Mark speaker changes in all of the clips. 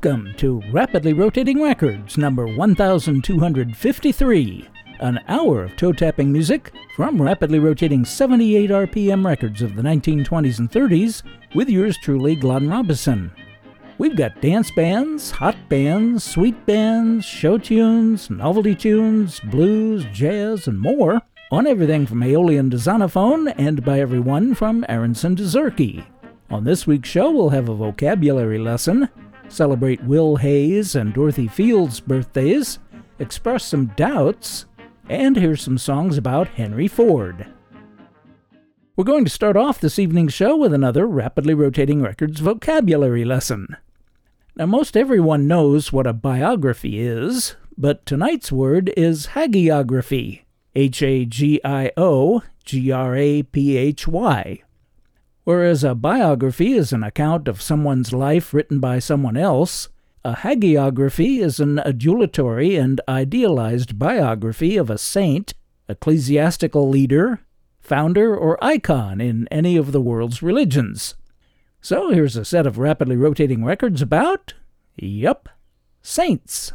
Speaker 1: Welcome to Rapidly Rotating Records, number 1253, an hour of toe-tapping music from rapidly rotating 78 RPM records of the 1920s and 30s, with yours truly, Glenn Robison. We've got dance bands, hot bands, sweet bands, show tunes, novelty tunes, blues, jazz, and more, on everything from Aeolian to Zonophone, and by everyone from Aronson to Zurke. On this week's show, we'll have a vocabulary lesson, celebrate Will Hayes and Dorothy Field's birthdays, express some doubts, and hear some songs about Henry Ford. We're going to start off this evening's show with another Rapidly Rotating Records vocabulary lesson. Now, most everyone knows what a biography is, but tonight's word is hagiography, Hagiography. Whereas a biography is an account of someone's life written by someone else, a hagiography is an adulatory and idealized biography of a saint, ecclesiastical leader, founder, or icon in any of the world's religions. So here's a set of rapidly rotating records about, saints.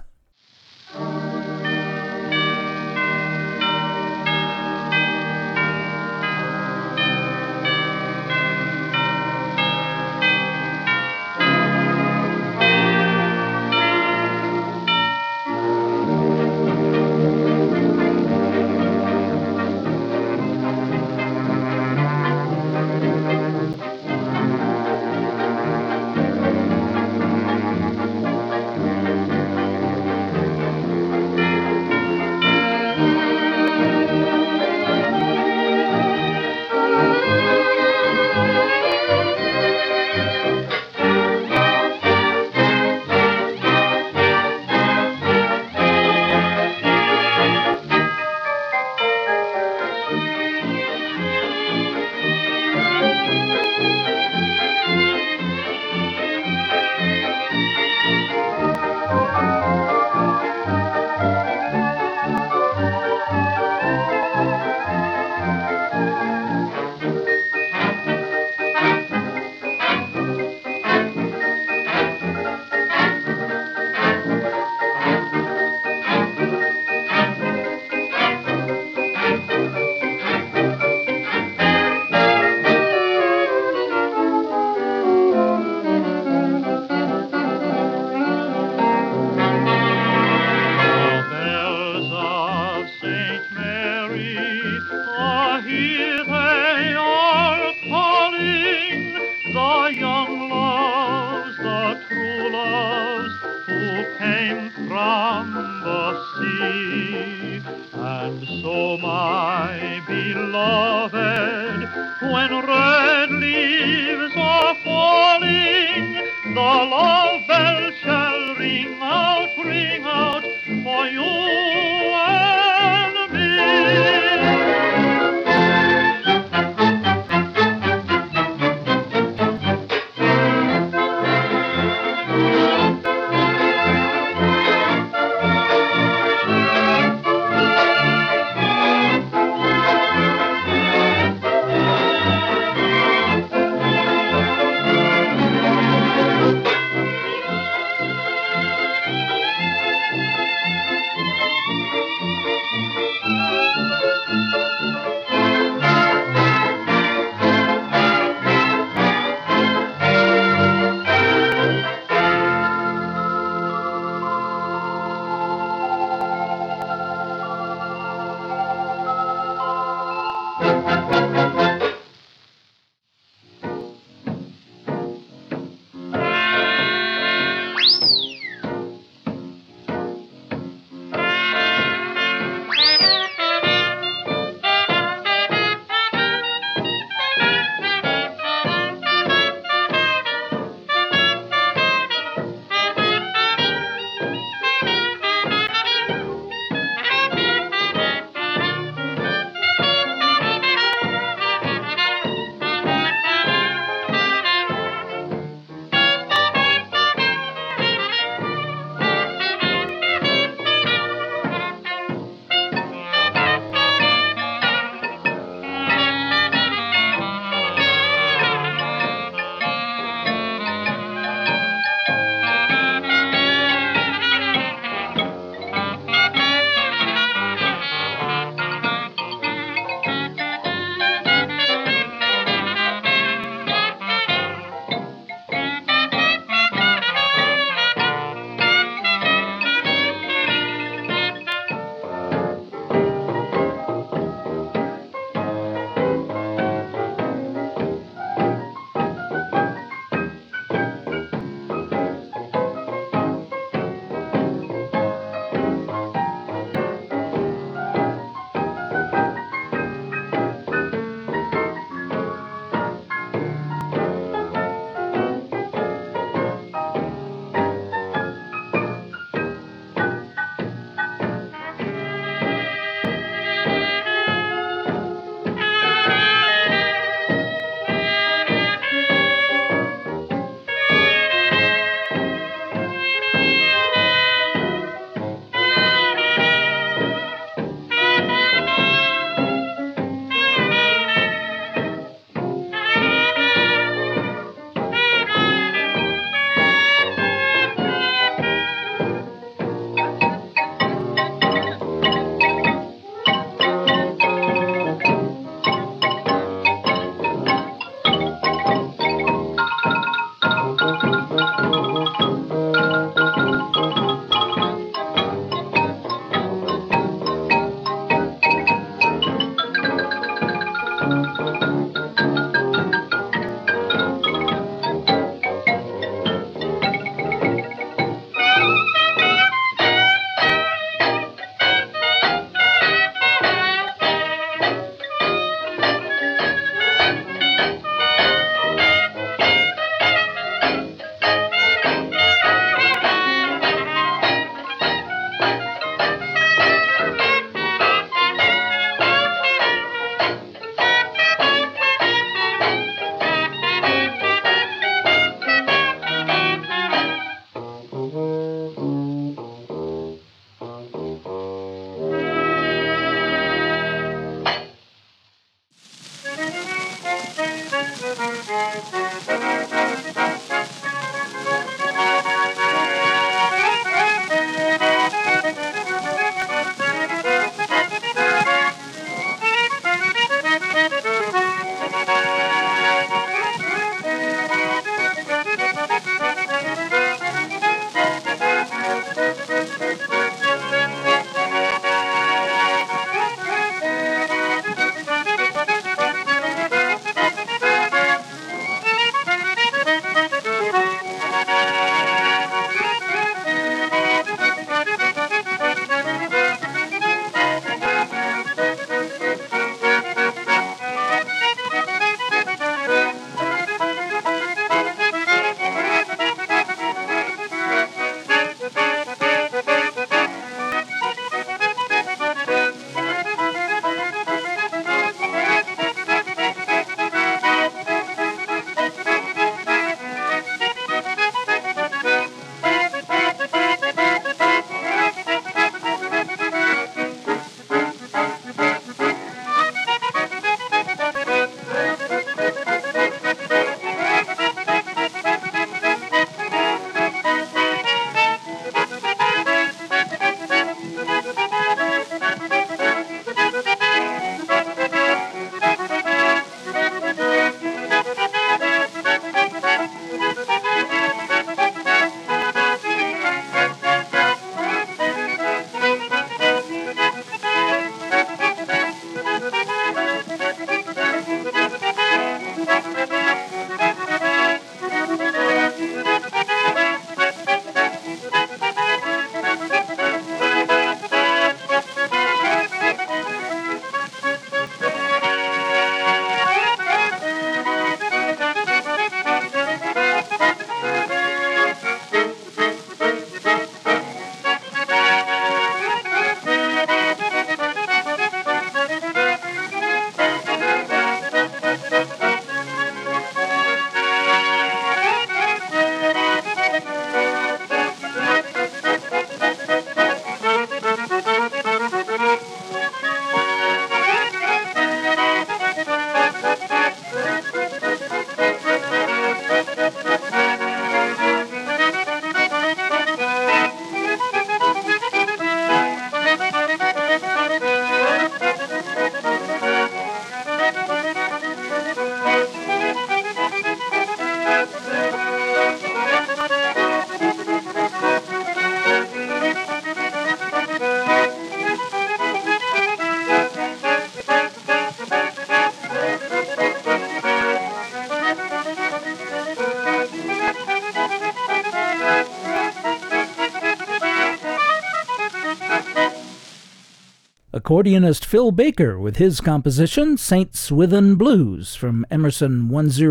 Speaker 1: Accordionist Phil Baker with his composition St. Swithin Blues from Emerson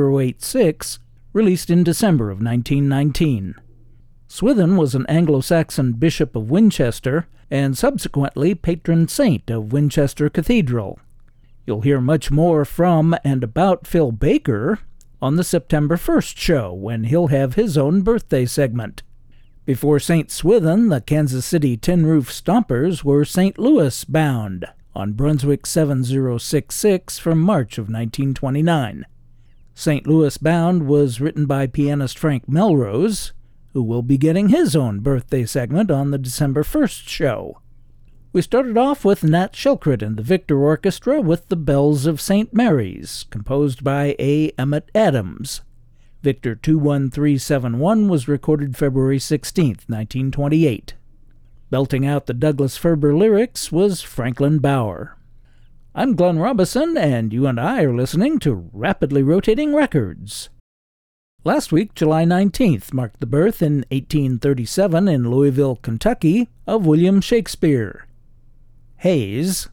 Speaker 1: 1086, released in December of 1919. Swithin was an Anglo-Saxon bishop of Winchester and subsequently patron saint of Winchester Cathedral. You'll hear much more from and about Phil Baker on the September 1st show, when he'll have his own birthday segment. Before St. Swithin, the Kansas City Tin Roof Stompers were St. Louis bound on Brunswick 7066 from March of 1929. St. Louis Bound was written by pianist Frank Melrose, who will be getting his own birthday segment on the December 1st show. We started off with Nat Shilkret and the Victor Orchestra with The Bells of St. Mary's, composed by A. Emmett Adams. Victor 21371 was recorded February 16, 1928. Belting out the Douglas Ferber lyrics was Franklin Bauer. I'm Glenn Robison, and you and I are listening to Rapidly Rotating Records. Last week, July 19th, marked the birth in 1837 in Louisville, Kentucky, of William Shakespeare. Hayes,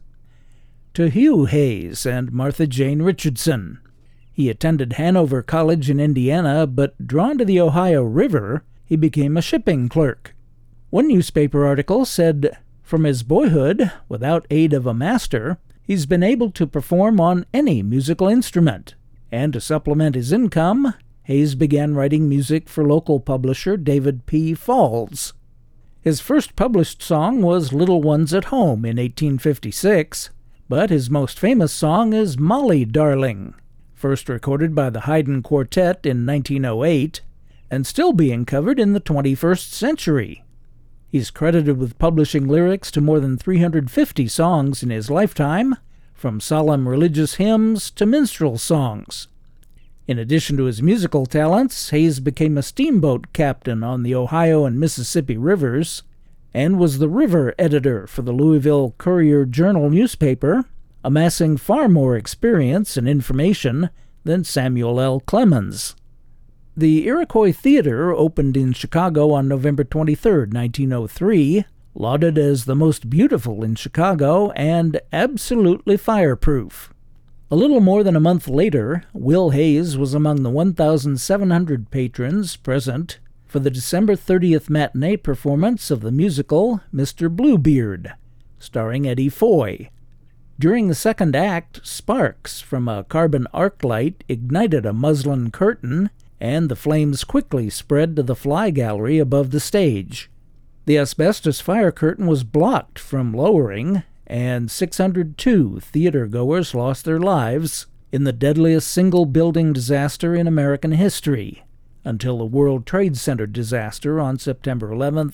Speaker 1: to Hugh Hayes and Martha Jane Richardson. He attended Hanover College in Indiana, but drawn to the Ohio River, he became a shipping clerk. One newspaper article said, "From his boyhood, without aid of a master, he's been able to perform on any musical instrument." And to supplement his income, Hayes began writing music for local publisher David P. Falls. His first published song was Little Ones at Home in 1856, but his most famous song is Molly Darling, first recorded by the Haydn Quartet in 1908, and still being covered in the 21st century. He's credited with publishing lyrics to more than 350 songs in his lifetime, from solemn religious hymns to minstrel songs. In addition to his musical talents, Hayes became a steamboat captain on the Ohio and Mississippi rivers, and was the river editor for the Louisville Courier-Journal newspaper, amassing far more experience and information than Samuel L. Clemens. The Iroquois Theater opened in Chicago on November 23, 1903, lauded as the most beautiful in Chicago and absolutely fireproof. A little more than a month later, Will Hayes was among the 1,700 patrons present for the December 30th matinee performance of the musical Mr. Bluebeard, starring Eddie Foy. During the second act, sparks from a carbon arc light ignited a muslin curtain, and the flames quickly spread to the fly gallery above the stage. The asbestos fire curtain was blocked from lowering, and 602 theater-goers lost their lives in the deadliest single-building disaster in American history, until the World Trade Center disaster on September 11,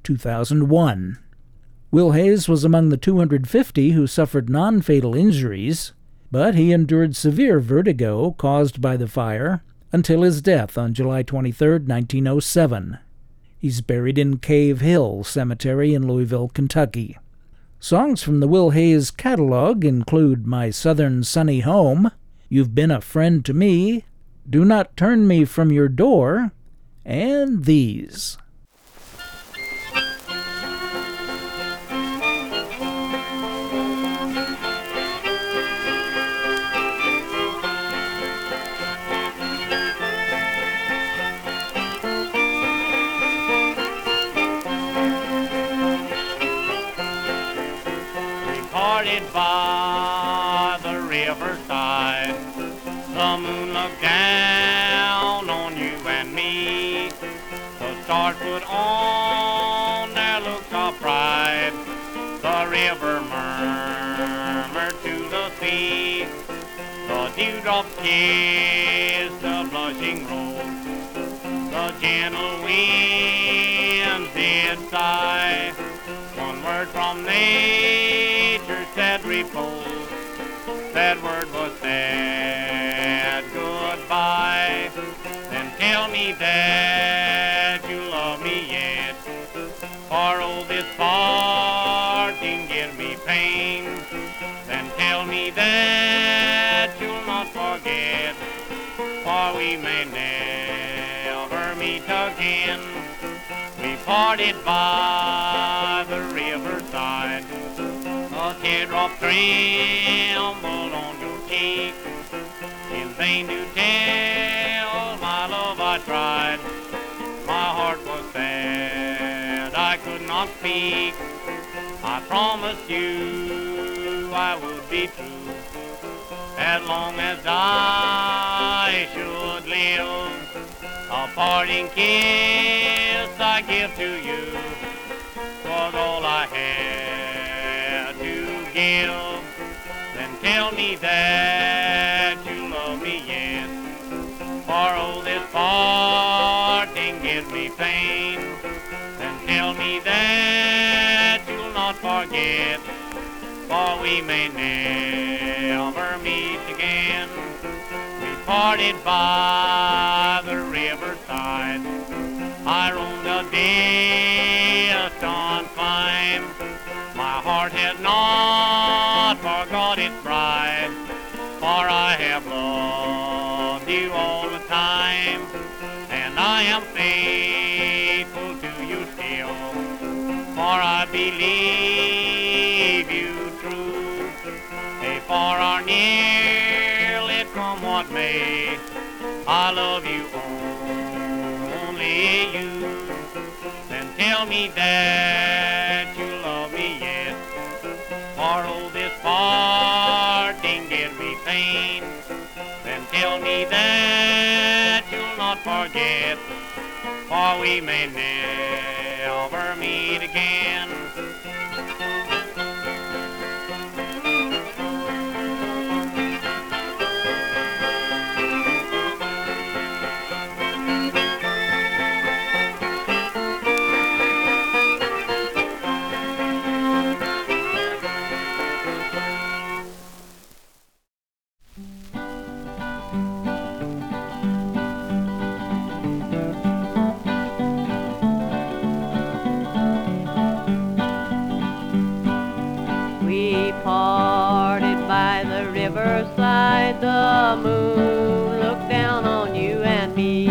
Speaker 1: 2001. Will Hayes was among the 250 who suffered non-fatal injuries, but he endured severe vertigo caused by the fire until his death on July 23, 1907. He's buried in Cave Hill Cemetery in Louisville, Kentucky. Songs from the Will Hayes catalog include My Southern Sunny Home, You've Been a Friend to Me, Do Not Turn Me From Your Door, and these.
Speaker 2: By the riverside, the moon looked down on you and me. The stars put on their looks of pride. The river murmured to the sea. The dewdrops kissed the blushing rose. The gentle winds did sigh. One word from nature said repose. That word was said goodbye. Then tell me that you love me yet. For oh, this parting gives me pain. Then tell me that you'll not forget. For we may never meet again. We parted by the riverside. teardrop trembled on your cheek. In vain to tell my love I tried. My heart was sad, I could not speak. I promised you I would be true as long as I should live. A parting kiss I give to you was all I had to give. Then tell me that you love me yet, for oh, this parting gives me pain. Then tell me that you'll not forget, for we may never meet again. We parted by the riverside. I roamed a distant clime. My heart has not forgot its bride, for I have loved you all the time, and I am faithful to you still, for I believe you true. For or near, let come what may, I love you only you. Then tell me that you love me yet, for oh, this parting gives me pain. Then tell me that you'll not forget, for we may never meet again.
Speaker 3: Parted by the riverside, the moon looked down on you and me.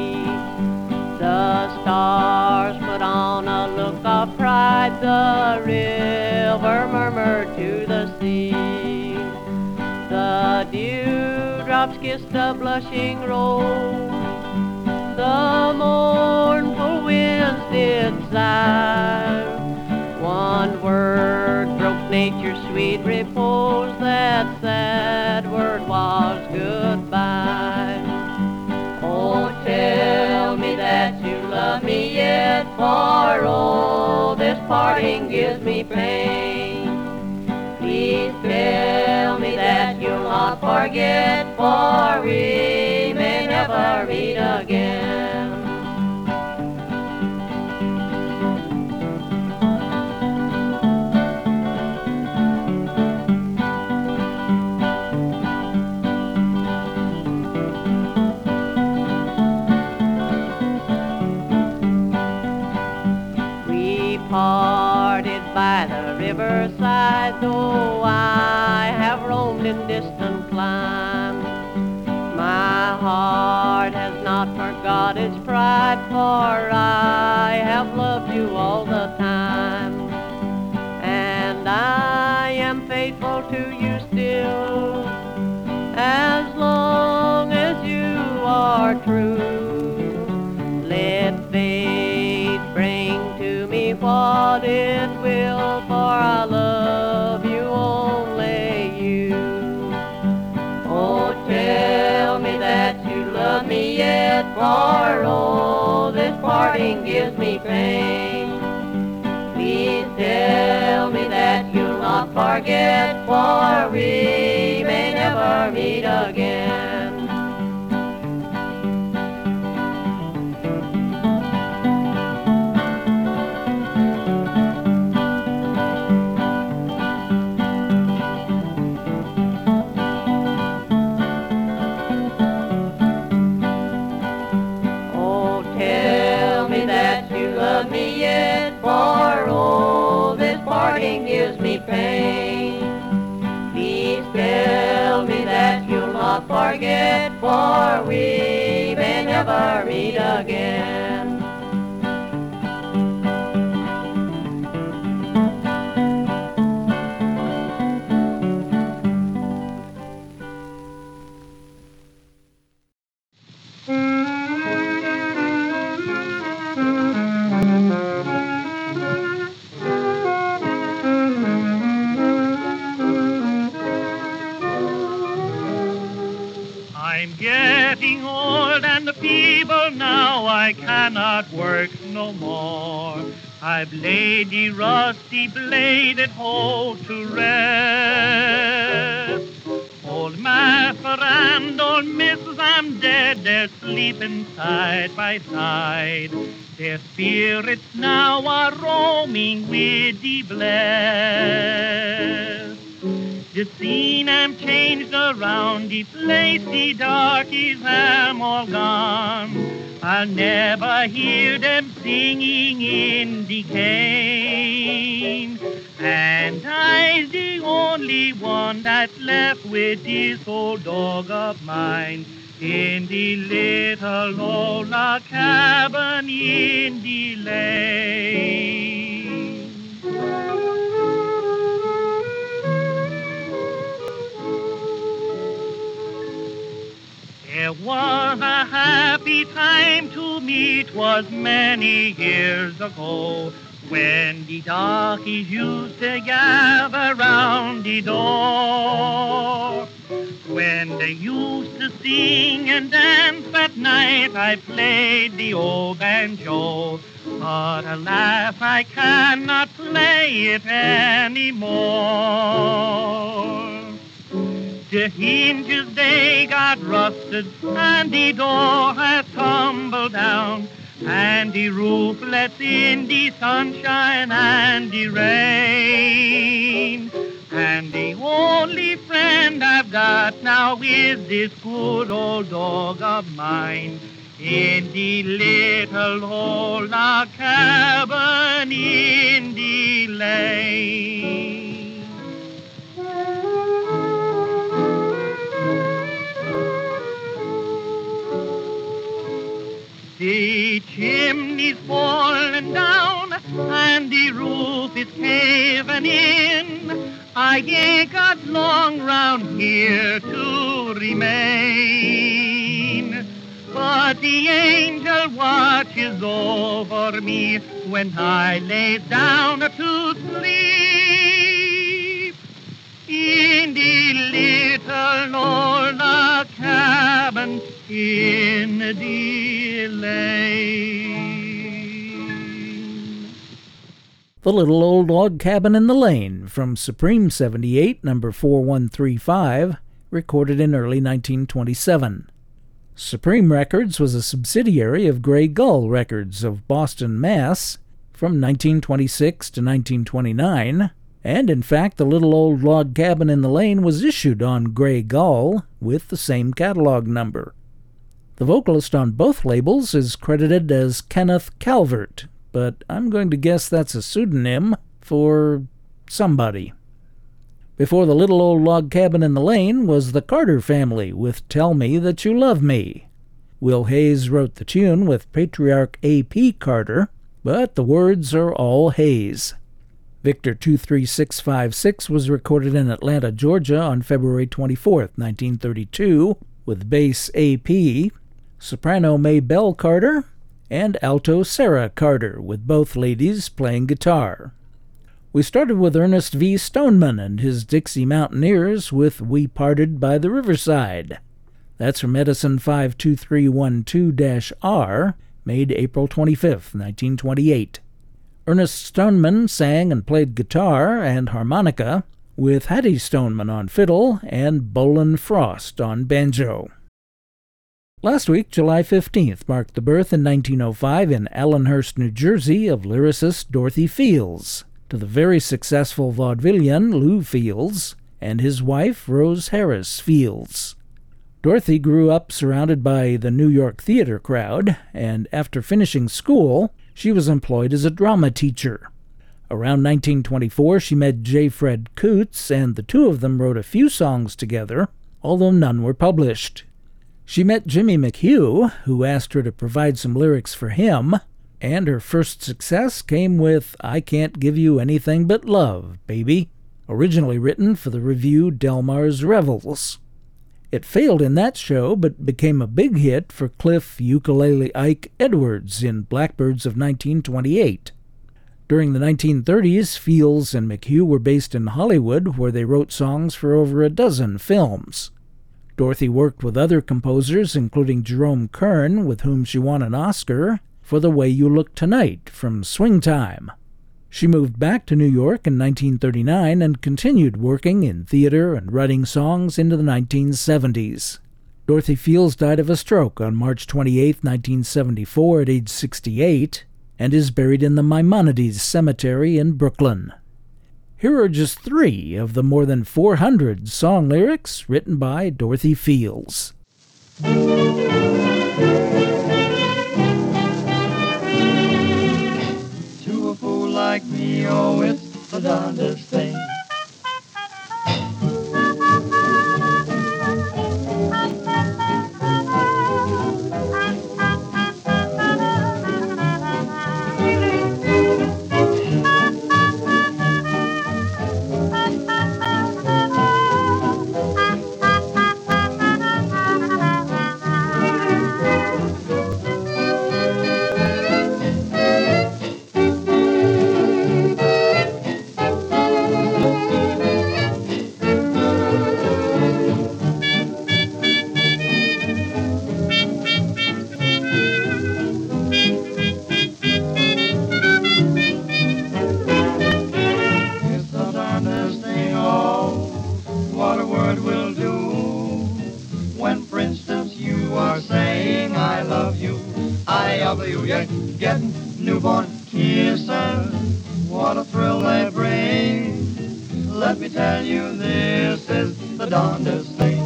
Speaker 3: The stars put on a look of pride, the river murmured to the sea. The dewdrops kissed the blushing rose, the mournful winds did sigh. One word broke nature's sweet repose, that sad word was goodbye. Oh, tell me that you love me yet, for oh, this parting gives me pain. Please tell me that you'll not forget, for we may never meet again. Parted by the riverside, though I have roamed in distant climes, my heart has not forgot its pride, for I have loved you all the time, and I am faithful to you still, as long as you are true. Let fate bring to me what it will, for I love you, only you. Oh, tell me that you love me yet, for oh, this parting gives me pain. Please tell me that you'll not forget, for we may never meet again. Love me yet, for oh, this parting gives me pain. Please tell me that you'll not forget, for we may never meet again.
Speaker 2: cannot work no more. I've laid the rusty bladed hoe to rest. Old Master and old Mrs. I'm dead, they're sleeping side by side. Their spirits now are roaming with the blessed. The scene am changed around the place, the darkies am all gone. I'll never hear them singing in the cane. And I's the only one that's left with this old dog of mine in the little old log cabin in the lane. There was a happy time to me, 'twas many years ago, when the darkies used to gather round the door. When they used to sing and dance at night, I played the old banjo. But alas, I cannot play it anymore. The hinges, they got rusted, and the door has tumbled down, and the roof lets in the sunshine and the rain. And the only friend I've got now is this good old dog of mine in the little old log cabin in the lane. The chimney's falling down and the roof is caving in. I ain't got long round here to remain. But the angel watches over me when I lay down to sleep in the little old log cabin in the lane.
Speaker 1: The Little Old Log Cabin in the Lane from Supreme 78, number 4135, recorded in early 1927. Supreme Records was a subsidiary of Grey Gull Records of Boston, Mass. from 1926 to 1929, and in fact the Little Old Log Cabin in the Lane was issued on Grey Gull with the same catalog number. The vocalist on both labels is credited as Kenneth Calvert, but I'm going to guess that's a pseudonym for somebody. Before the Little Old Log Cabin in the Lane was the Carter Family with Tell Me That You Love Me. Will Hayes wrote the tune with Patriarch A.P. Carter, but the words are all Hayes. Victor 23656 was recorded in Atlanta, Georgia on February 24, 1932, with bass A.P., soprano Maybelle Carter, and alto Sarah Carter, with both ladies playing guitar. We started with Ernest V. Stoneman and his Dixie Mountaineers with We Parted by the Riverside. That's from Edison 52312-R, made April 25, 1928. Ernest Stoneman sang and played guitar and harmonica, with Hattie Stoneman on fiddle and Bolin Frost on banjo. Last week, July 15th, marked the birth in 1905 in Allenhurst, New Jersey, of lyricist Dorothy Fields, to the very successful vaudevillian Lou Fields, and his wife Rose Harris Fields. Dorothy grew up surrounded by the New York theater crowd, and after finishing school, she was employed as a drama teacher. Around 1924, she met J. Fred Coots, and the two of them wrote a few songs together, although none were published. She met Jimmy McHugh, who asked her to provide some lyrics for him, and her first success came with I Can't Give You Anything But Love, Baby, originally written for the revue Delmar's Revels. It failed in that show, but became a big hit for Cliff Ukulele Ike Edwards in Blackbirds of 1928. During the 1930s, Fields and McHugh were based in Hollywood, where they wrote songs for over a dozen films. Dorothy worked with other composers, including Jerome Kern, with whom she won an Oscar, for The Way You Look Tonight from Swing Time. She moved back to New York in 1939 and continued working in theater and writing songs into the 1970s. Dorothy Fields died of a stroke on March 28, 1974 at age 68, and is buried in the Maimonides Cemetery in Brooklyn. Here are just 3 of the more than 400 song lyrics written by Dorothy Fields.
Speaker 4: To a fool like me, oh, it's the darndest thing. You're getting newborn kisses, what a thrill they bring. Let me tell you, this is the darndest thing.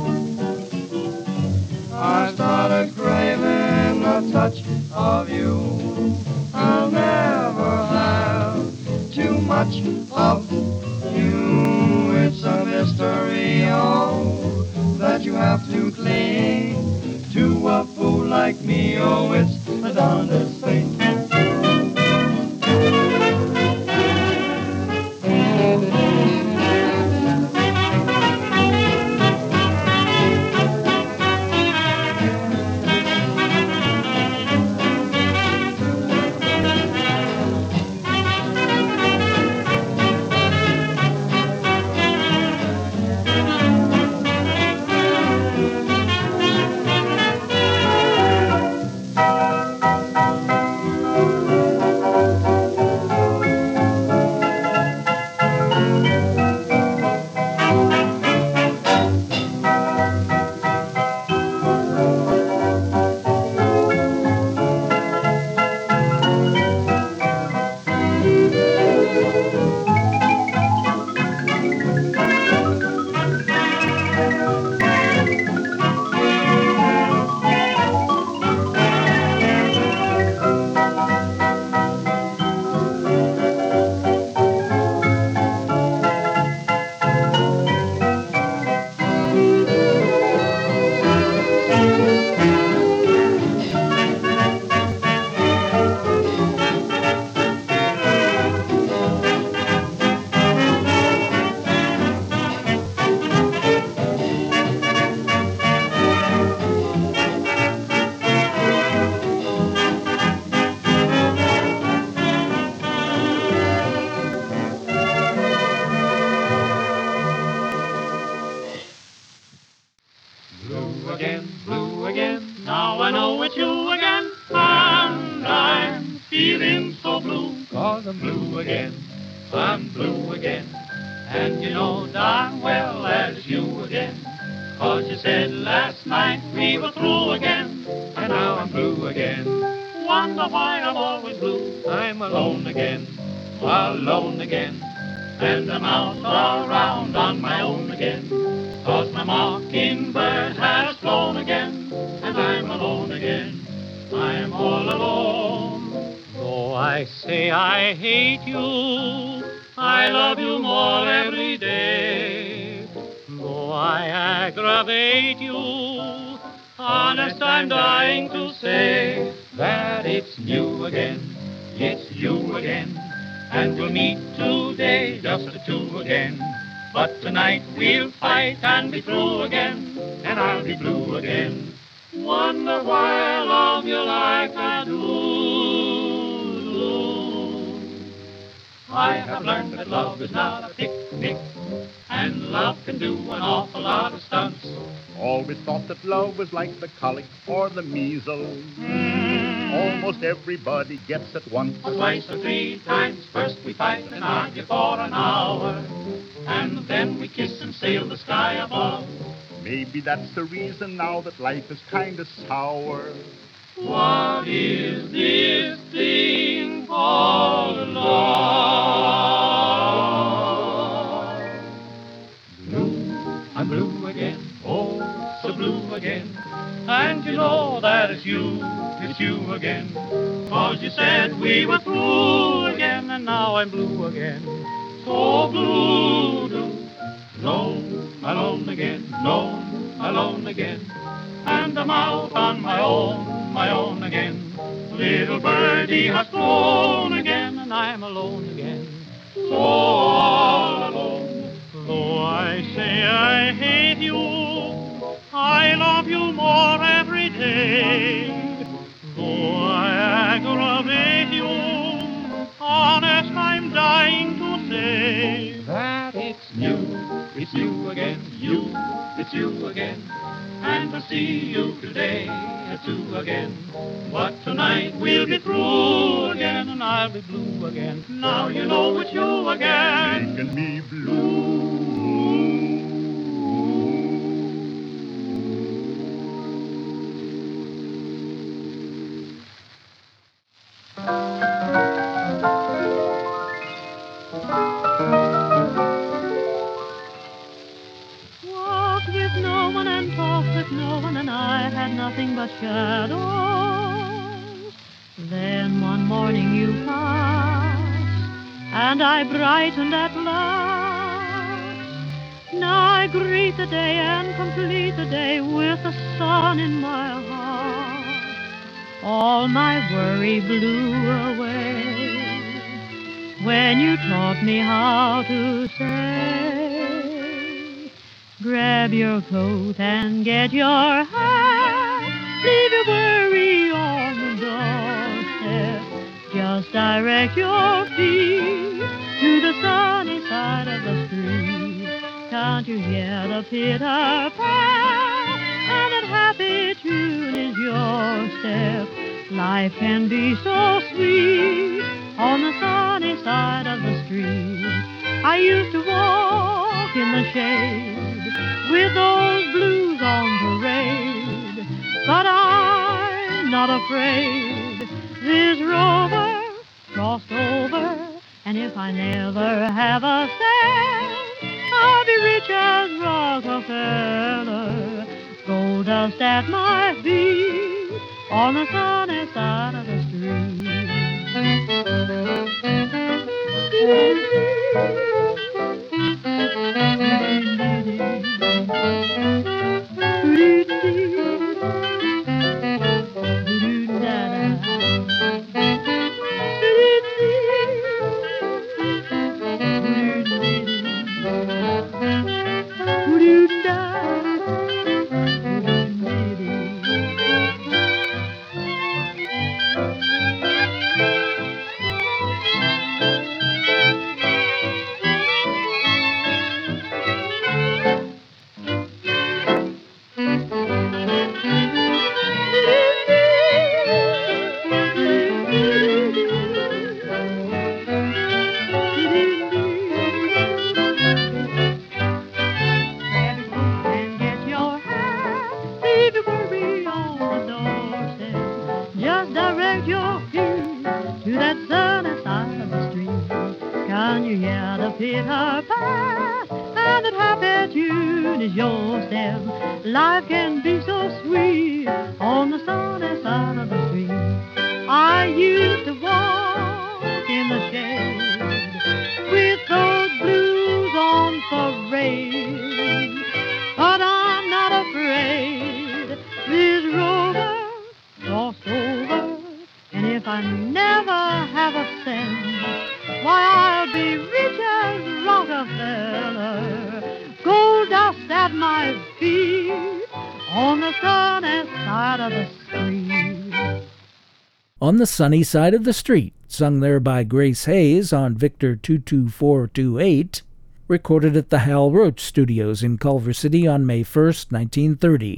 Speaker 4: I started craving a touch of you. I'll never have too much of you. It's a mystery, oh, that you have to cling to a fool like me. Oh, it's the darndest thing.
Speaker 2: Blue again, now I know it's you again, and I'm feeling so blue, 'cause I'm blue again, I'm blue again, and you know darn well as you again, 'cause you said last night we were through again, and now I'm blue again. Wonder why I'm always blue, I'm alone again, and I'm out all round on my own again, 'cause my mockingbird has flown again, and I'm alone again, I'm all alone. Though I say I hate you, I love you more every day. Though I aggravate you, honest I'm dying to say that it's you again, and we'll meet today just the two again. But tonight we'll fight and be through again, and I'll be blue again. Wonder why I love you like I do. I have learned that love is not a picnic, and love can do an awful lot of stunts.
Speaker 5: Always thought that love was like the colic or the measles. almost everybody gets at once.
Speaker 6: Or twice or three times, first we fight and argue for an hour, and then we kiss and sail the sky above.
Speaker 5: Maybe that's the reason now that life is kinda sour.
Speaker 6: What is this thing called love? Blue, I'm blue again, oh, so blue again. And you know that it's you again. 'Cause you said we were through again, and now I'm blue again. So blue, lone, alone again, lone, alone again. And I'm out on my own again. Little birdie has flown again, and I'm alone again. So all alone. Though I say I hate you, I love you more every day. Though I aggravate you, honest I'm dying to say that it's you again, it's you again. And to see you today, too again. But tonight we'll be through again, and I'll be blue again. Now you know it's you again.
Speaker 5: Making me blue.
Speaker 3: Walked with no one and talked with no one, and I had nothing but shadows. Then one morning you passed, and I brightened at last. Now I greet the day and complete the day with the sun in my heart. All my worry blew away when you taught me how to say, grab your coat and get your hat, leave your worry on the doorstep, just direct your feet to the sunny side of the street. Can't you hear the pitter-pat, and that happy tune is your step? Life can be so sweet on the sunny side of the street. I used to walk in the shade with those blues on parade, but I'm not afraid. This rover crossed over, and if I never have a cent, I'll be rich as Rockefeller. Gold dust at my feet on the sunny side of the street. Just direct your feet to that sunny side of the street. Can you hear the pitter-pat, and that happy tune is your step? Life can be so sweet on the sunny side of the street. I used to walk in the shade with those blues on parade, but I'm not afraid. This rover crossed over, and if I never have a cent, why, I'll be rich as Rockefeller. Gold dust at my feet on the sunny side of the street.
Speaker 1: On the Sunny Side of the Street, sung there by Grace Hayes on Victor 22428, recorded at the Hal Roach Studios in Culver City on May 1st, 1930.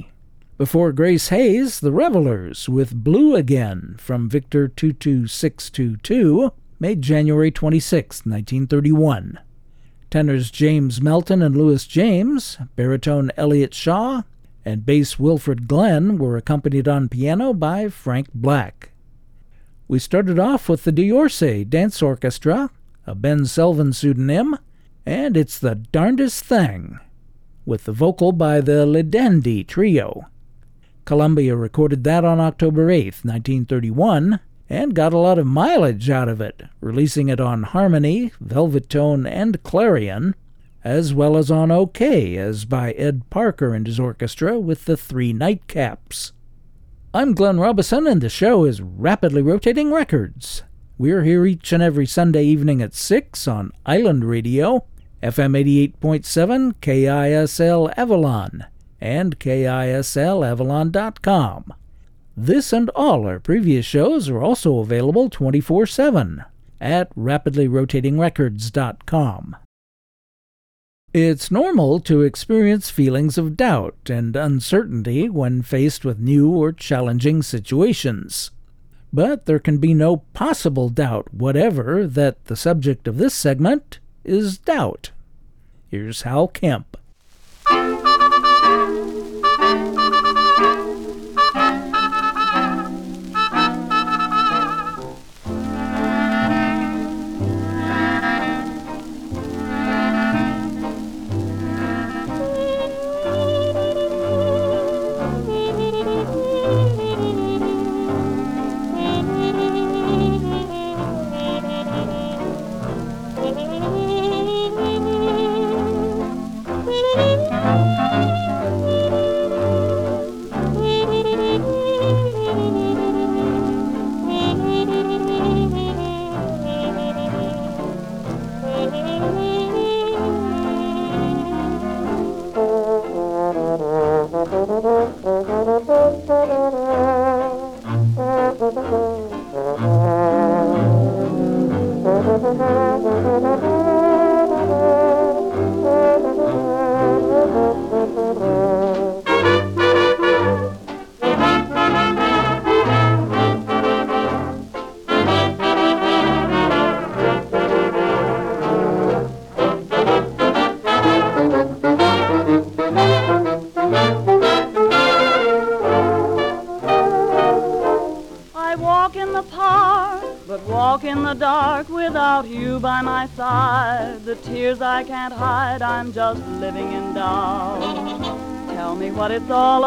Speaker 1: Before Grace Hayes, The Revelers with Blue Again from Victor 22622, made January 26, 1931. Tenors James Melton and Louis James, baritone Elliott Shaw, and bass Wilfred Glenn were accompanied on piano by Frank Black. We started off with the D'Orsay Dance Orchestra, a Ben Selvin pseudonym, and It's the Darndest Thing, with the vocal by the Le Dandy Trio. Columbia recorded that on October 8, 1931, and got a lot of mileage out of it, releasing it on Harmony, Velvet Tone, and Clarion, as well as on OK, as by Ed Parker and his orchestra with the Three Nightcaps. I'm Glenn Robison, and the show is Rapidly Rotating Records. We're here each and every Sunday evening at 6 on Island Radio, FM 88.7, KISL Avalon, and KISLAvalon.com. This and all our previous shows are also available 24/7 at rapidlyrotatingrecords.com. It's normal to experience feelings of doubt and uncertainty when faced with new or challenging situations. But there can be no possible doubt whatever that the subject of this segment is doubt. Here's Hal Kemp.
Speaker 7: I can't hide, I'm just living in doubt. Tell me what it's all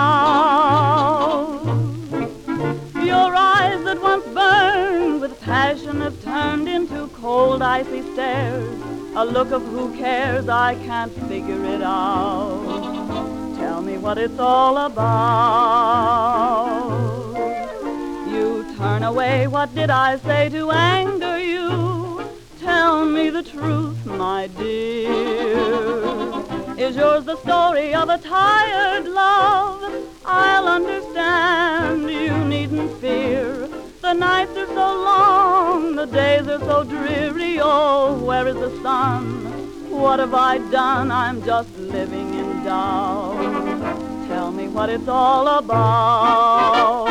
Speaker 7: about. Your eyes that once burned with passion have turned into cold, icy stares. A look of who cares, I can't figure it out. Tell me what it's all about. You turn away, what did I say to anger you? Tell me the truth, my dear. Is yours the story of a tired love? I'll understand, you needn't fear. The nights are so long, the days are so dreary. Oh, where is the sun? What have I done? I'm just living in doubt. Tell me what it's all about.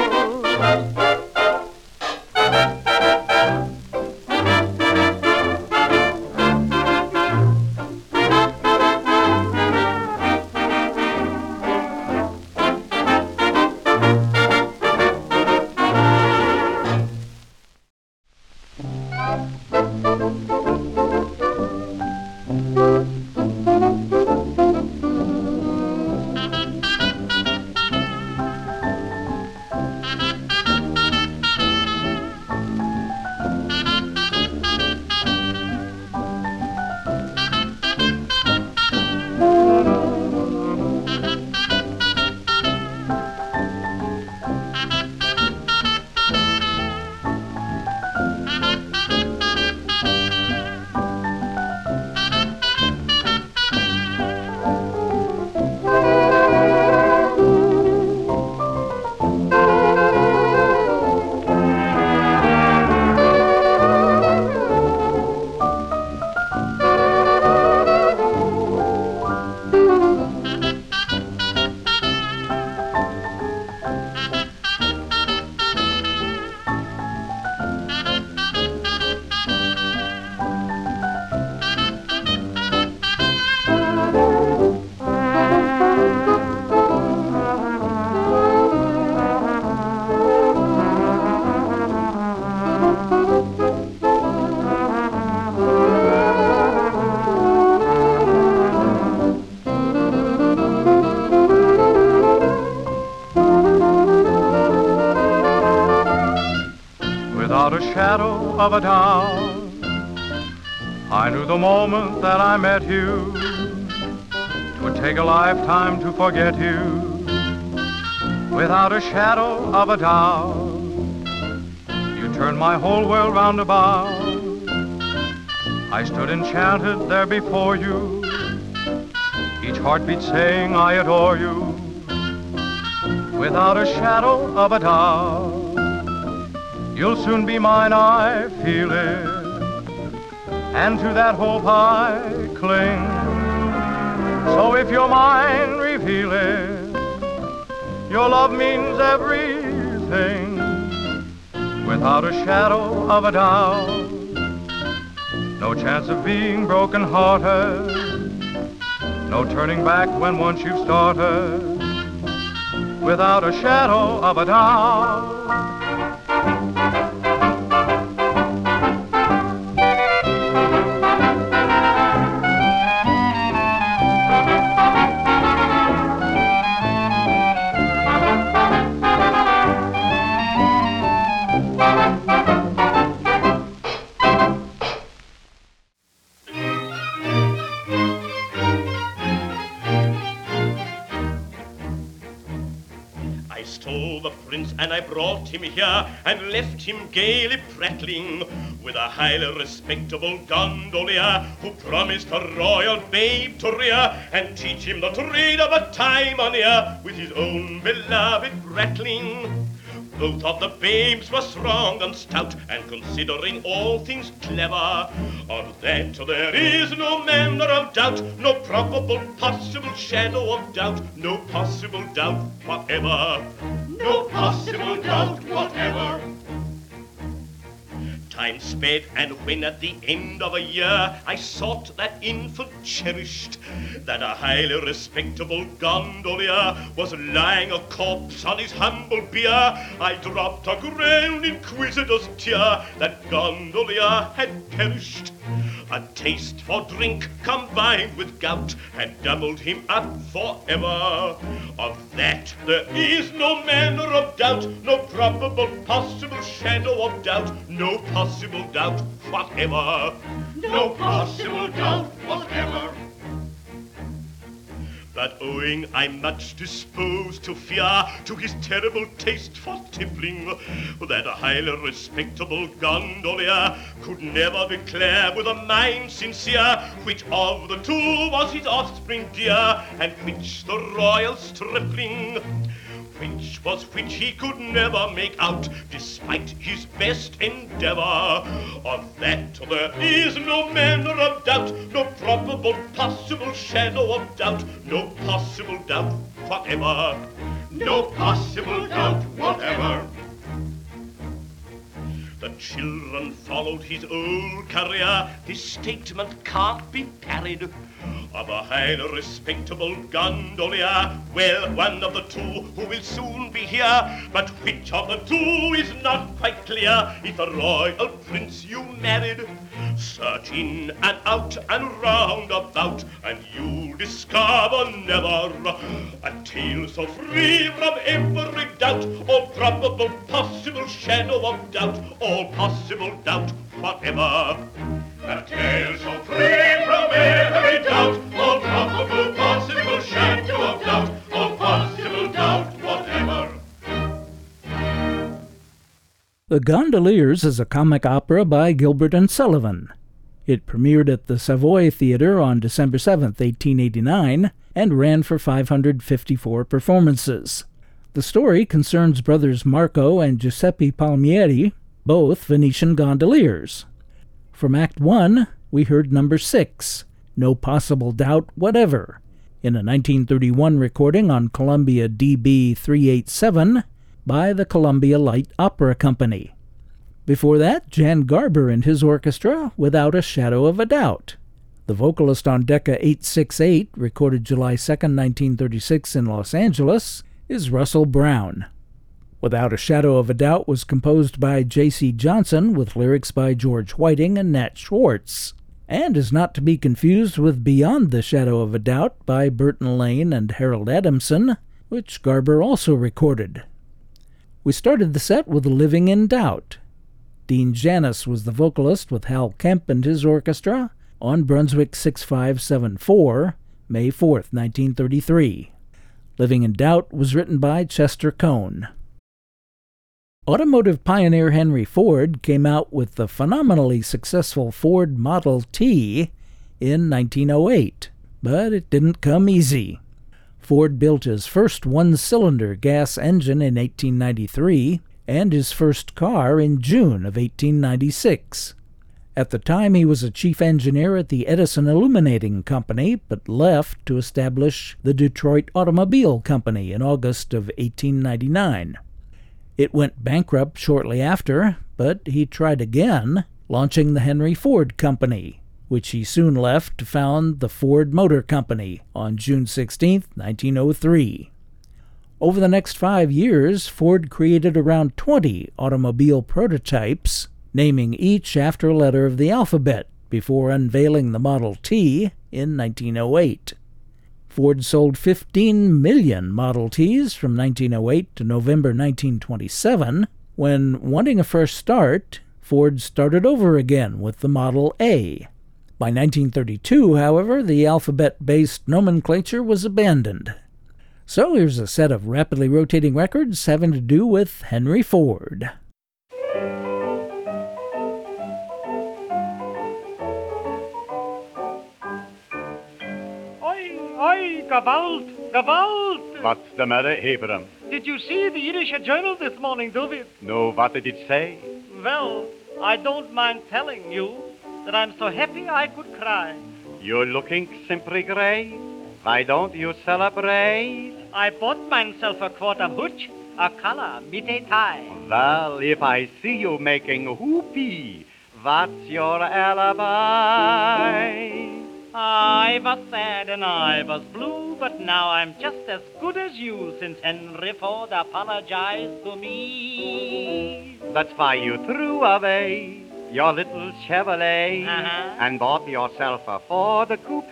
Speaker 6: of a doubt. I knew the moment that I met you, 'twould take a lifetime to forget you, without a shadow of a doubt. You turned my whole world round about. I stood enchanted there before you, each heartbeat saying I adore you, without a shadow of a doubt. You'll soon be mine, I feel it, and to that hope I cling. So if you're mine, reveal it. Your love means everything, without a shadow of a doubt. No chance of being broken-hearted, no turning back when once you've started, without a shadow of a doubt.
Speaker 8: And I brought him here and left him gaily prattling with a highly respectable gondolier who promised a royal babe to rear and teach him the trade of a time on ear with his own beloved rattling. Both of the babes were strong and stout, and considering all things clever, of that there is no manner of doubt, no probable possible shadow of doubt, no possible doubt whatever, no possible doubt whatever. Time sped, and when at the end of a year I sought that infant cherished, that a highly respectable gondolier was lying a corpse on his humble bier, I dropped a grand inquisitor's tear. That gondolier had perished. A taste for drink combined with gout had doubled him up forever. Of that there is no manner of doubt, no probable possible shadow of doubt, no possible doubt whatever, no possible doubt whatever. But owing I'm much disposed to fear to his terrible taste for tippling, that a highly respectable gondolier could never declare with a mind sincere which of the two was his offspring dear, and which the royal stripling. Which was which he could never make out, despite his best endeavor. Of that there is no manner of doubt, no probable possible shadow of doubt, no possible doubt whatever, no possible doubt whatever. The children followed his old career, his statement can't be parried. Of a highly respectable gondolier, well, one of the two who will soon be here, but which of the two is not quite clear. If a royal prince you married, search in and out and round about, and you'll discover never a tale so free from every doubt, all probable possible shadow of doubt, all possible doubt whatever. A tale so free from every doubt, all probable possible shadow of doubt, all possible doubt whatever.
Speaker 1: The Gondoliers is a comic opera by Gilbert and Sullivan. It premiered at the Savoy Theatre on December 7, 1889, and ran for 554 performances. The story concerns brothers Marco and Giuseppe Palmieri, both Venetian gondoliers. From Act 1, we heard number 6, No Possible Doubt Whatever, in a 1931 recording on Columbia DB 387 by the Columbia Light Opera Company. Before that, Jan Garber and his orchestra, Without a Shadow of a Doubt. The vocalist on Decca 868, recorded July 2, 1936 in Los Angeles, is Russell Brown. Without a Shadow of a Doubt was composed by J.C. Johnson with lyrics by George Whiting and Nat Schwartz, and is not to be confused with Beyond the Shadow of a Doubt by Burton Lane and Harold Adamson, which Garber also recorded. We started the set with Living in Doubt. Dean Janis was the vocalist with Hal Kemp and his orchestra on Brunswick 6574, May 4th, 1933. Living in Doubt was written by Chester Cone. Automotive pioneer Henry Ford came out with the phenomenally successful Ford Model T in 1908, but it didn't come easy. Ford built his first one-cylinder gas engine in 1893 and his first car in June of 1896. At the time, he was a chief engineer at the Edison Illuminating Company, but left to establish the Detroit Automobile Company in August of 1899. It went bankrupt shortly after, but he tried again, launching the Henry Ford Company, which he soon left to found the Ford Motor Company on June 16, 1903. Over the next 5 years, Ford created around 20 automobile prototypes, naming each after a letter of the alphabet, before unveiling the Model T in 1908. Ford sold 15 million Model Ts from 1908 to November 1927, when, wanting a fresh start, Ford started over again with the Model A. By 1932, however, the alphabet-based nomenclature was abandoned. So here's a set of rapidly rotating records having to do with Henry Ford.
Speaker 9: Oi, Gewalt, Gewalt!
Speaker 5: What's the matter, Abraham?
Speaker 9: Did you see the Yiddish Journal this morning, David?
Speaker 5: No, what did it say?
Speaker 9: Well, I don't mind telling you that I'm so happy I could cry.
Speaker 5: You're looking simply gray. Why don't you celebrate?
Speaker 9: I bought myself a quarter hooch, a collar, mit a tie.
Speaker 5: Well, if I see you making whoopee, what's your alibi?
Speaker 9: I was sad and I was blue, but now I'm just as good as you since Henry Ford apologized to me.
Speaker 5: That's why you threw away your little Chevrolet and bought yourself a Ford Coupe.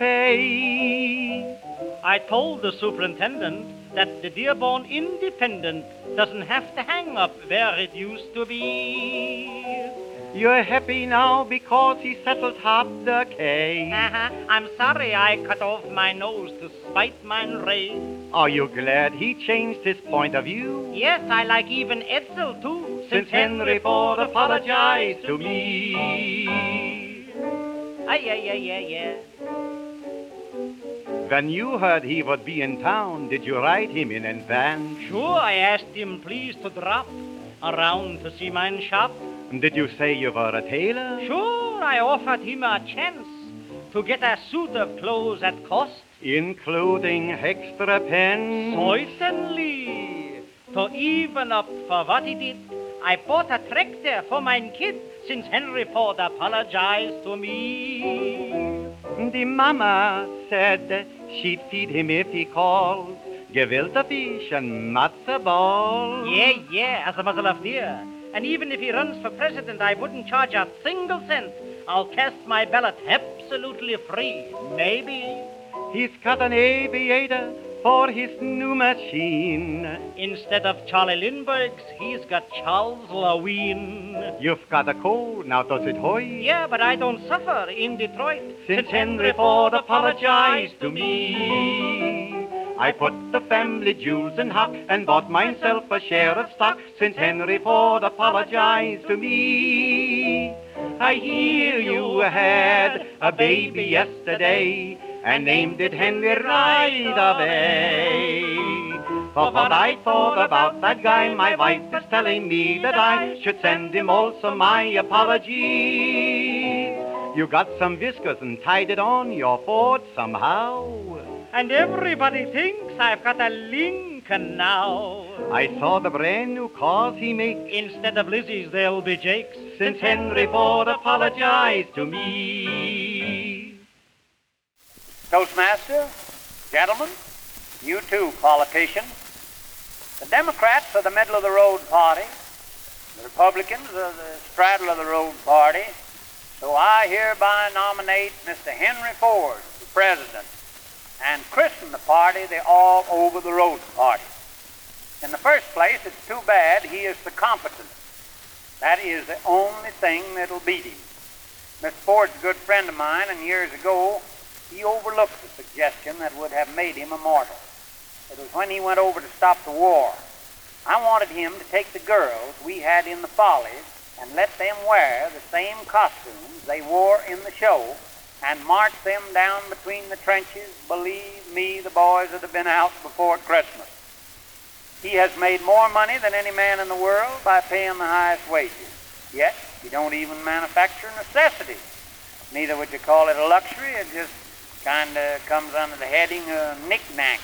Speaker 9: I told the superintendent that the Dearborn Independent doesn't have to hang up where it used to be.
Speaker 5: You're happy now because he settled half the case.
Speaker 9: I'm sorry I cut off my nose to spite mine race.
Speaker 5: Are you glad he changed his point of view?
Speaker 9: Yes, I like even Edsel too,
Speaker 5: since Henry Ford apologized to me.
Speaker 9: Yeah.
Speaker 5: When you heard he would be in town, did you write him in advance?
Speaker 9: Sure, I asked him please to drop around to see mine shop.
Speaker 5: Did you say you were a tailor?
Speaker 9: Sure, I offered him a chance to get a suit of clothes at cost.
Speaker 5: Including extra pens?
Speaker 9: Certainly. To even up for what he did, I bought a tractor for mine kid since Henry Ford apologized to me.
Speaker 5: The mama said she'd feed him if he called. Gewild a fish and matzo ball.
Speaker 9: Yeah, as a muzzle of deer. And even if he runs for president, I wouldn't charge a single cent. I'll cast my ballot absolutely free. Maybe.
Speaker 5: He's got an aviator for his new machine.
Speaker 9: Instead of Charlie Lindbergh's, he's got Charles Lawine.
Speaker 5: You've got a cold, now does it hoy?
Speaker 9: Yeah, but I don't suffer in Detroit.
Speaker 5: Since Henry Ford apologized to me. I put the family jewels in hock and bought myself a share of stock since Henry Ford apologized to me. I hear you had a baby yesterday and named it Henry right away. For what I thought about that guy, my wife is telling me that I should send him also my apology. You got some whiskers and tied it on your Ford somehow.
Speaker 9: And everybody thinks I've got a Lincoln now.
Speaker 5: I saw the brand new cars he makes.
Speaker 9: Instead of Lizzie's, they'll be Jake's.
Speaker 5: Since Henry Ford apologized to me.
Speaker 10: Toastmaster, gentlemen, you too, politicians. The Democrats are the middle-of-the-road party. The Republicans are the straddle-of-the-road party. So I hereby nominate Mr. Henry Ford for president and christen the party the all-over-the-road party. In the first place, it's too bad he is so competent. That is the only thing that'll beat him. Mr. Ford's a good friend of mine, and years ago, he overlooked a suggestion that would have made him immortal. It was when he went over to stop the war. I wanted him to take the girls we had in the Follies and let them wear the same costumes they wore in the show and march them down between the trenches. Believe me, the boys would have been out before Christmas. He has made more money than any man in the world by paying the highest wages. Yet, he don't even manufacture necessities. Neither would you call it a luxury. It just kind of comes under the heading of knickknacks.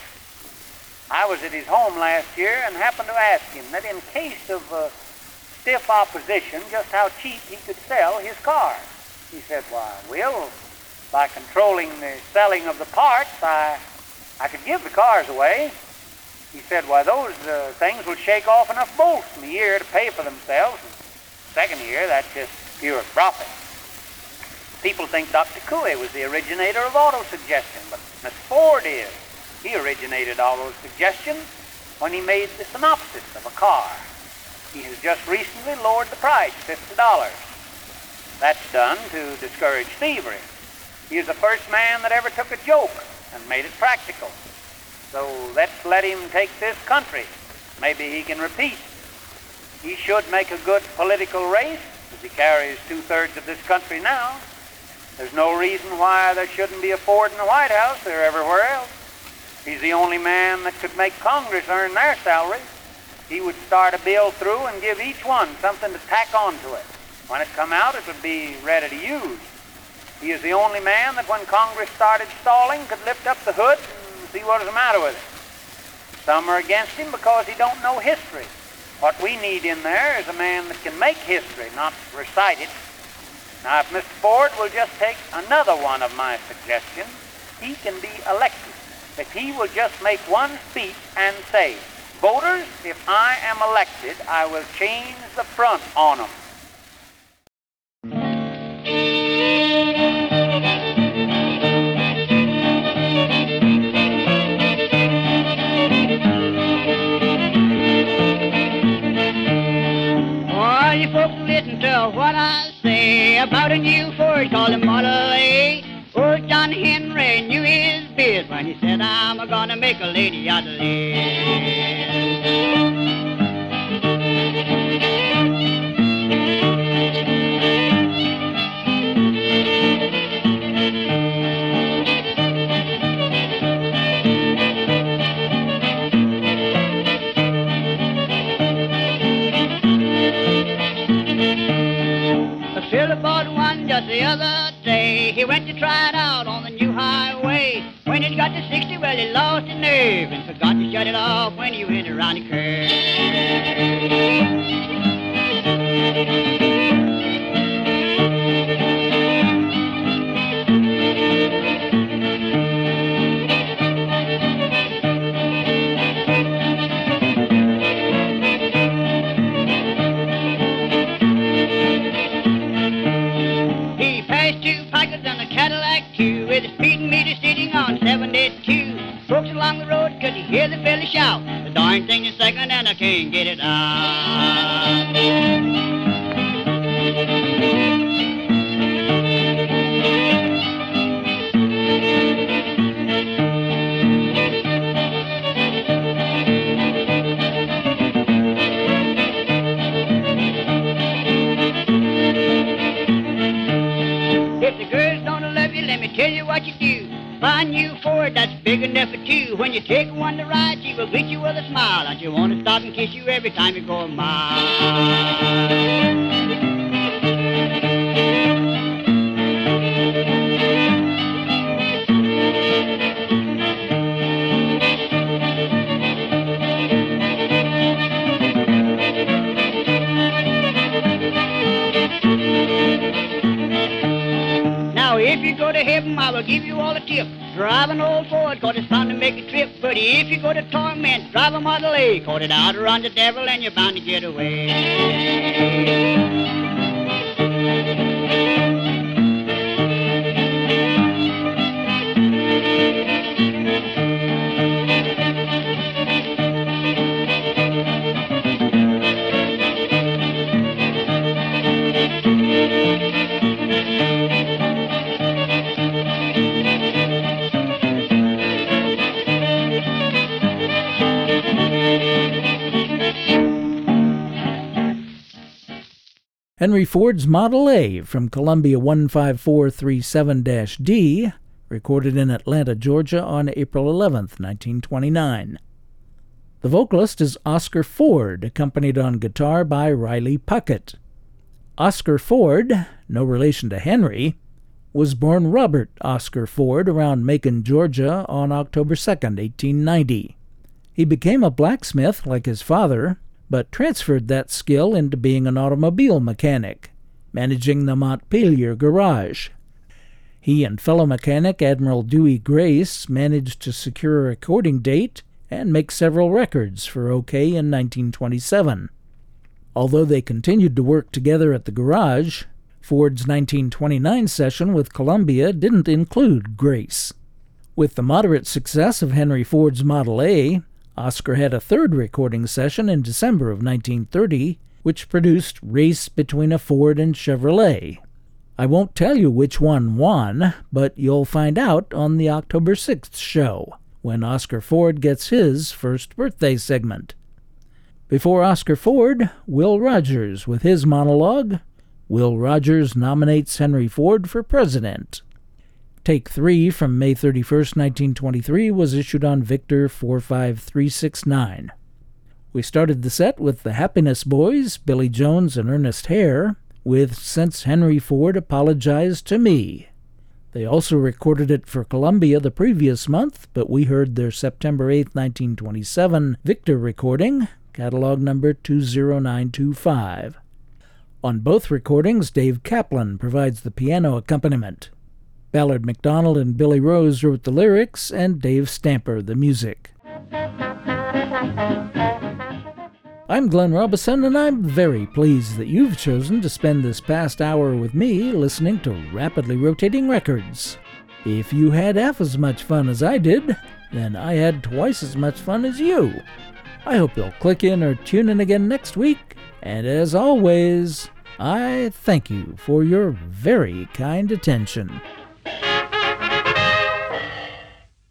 Speaker 10: I was at his home last year and happened to ask him that in case of stiff opposition, just how cheap he could sell his cars. He said, "Why, Will, by controlling the selling of the parts, I could give the cars away." He said, "Why, those things will shake off enough bolts in a year to pay for themselves. And second year, that's just pure profit." People think Dr. Couey was the originator of autosuggestion, but Mr. Ford is. He originated autosuggestion when he made the synopsis of a car. He has just recently lowered the price $50. That's done to discourage thievery. He is the first man that ever took a joke and made it practical. So let's let him take this country. Maybe he can repeat. He should make a good political race, as he carries 2/3 of this country now. There's no reason why there shouldn't be a Ford in the White House. They're everywhere else. He's the only man that could make Congress earn their salaries. He would start a bill through and give each one something to tack onto it. When it come out, it would be ready to use. He is the only man that when Congress started stalling could lift up the hood and see what is the matter with it. Some are against him because he don't know history. What we need in there is a man that can make history, not recite it. Now, if Mr. Ford will just take another one of my suggestions, he can be elected. If he will just make one speech and say, "Voters, if I am elected, I will change the front on them."
Speaker 11: All you folks listen to what I say about a new Ford called a Model A. Old John Henry knew his biz when he said, "I'm gonna make a lady out of Philip bought one just the other day. He went to try it out on the new highway. When he got to 60, well, he lost his nerve and forgot to shut it off when he went around the curve. With a speeding meter sitting on 72. Folks along the road could hear the fella shout, "The darn thing is second and I can't get it out." If the girls don't love you, let me tell you what you do. Buy a new Ford that's big enough for two. When you take one to ride, she will greet you with a smile, and she'll want to stop and kiss you every time you go a mile. If you go to heaven, I will give you all a tip. Drive an old Ford, 'cause it's time to make a trip. But if you go to torment, drive a Model A, 'cause it's out around the devil and you're bound to get away.
Speaker 1: Henry Ford's Model A from Columbia 15437-D, recorded in Atlanta, Georgia on April 11, 1929. The vocalist is Oscar Ford, accompanied on guitar by Riley Puckett. Oscar Ford, no relation to Henry, was born Robert Oscar Ford around Macon, Georgia on October 2, 1890. He became a blacksmith like his father, but transferred that skill into being an automobile mechanic, managing the Montpelier garage. He and fellow mechanic Admiral Dewey Grace managed to secure a recording date and make several records for OK in 1927. Although they continued to work together at the garage, Ford's 1929 session with Columbia didn't include Grace. With the moderate success of Henry Ford's Model A, Oscar had a third recording session in December of 1930, which produced Race Between a Ford and Chevrolet. I won't tell you which one won, but you'll find out on the October 6th show, when Oscar Ford gets his first birthday segment. Before Oscar Ford, Will Rogers with his monologue, Will Rogers Nominates Henry Ford for President. Take 3 from May 31, 1923 was issued on Victor 45369. We started the set with the Happiness Boys, Billy Jones and Ernest Hare, with Since Henry Ford Apologized to Me. They also recorded it for Columbia the previous month, but we heard their September 8, 1927 Victor recording, catalog number 20925. On both recordings, Dave Kaplan provides the piano accompaniment. Ballard McDonald and Billy Rose wrote the lyrics, and Dave Stamper the music. I'm Glenn Robison, and I'm very pleased that you've chosen to spend this past hour with me listening to Rapidly Rotating Records. If you had half as much fun as I did, then I had twice as much fun as you. I hope you'll click in or tune in again next week, and as always, I thank you for your very kind attention.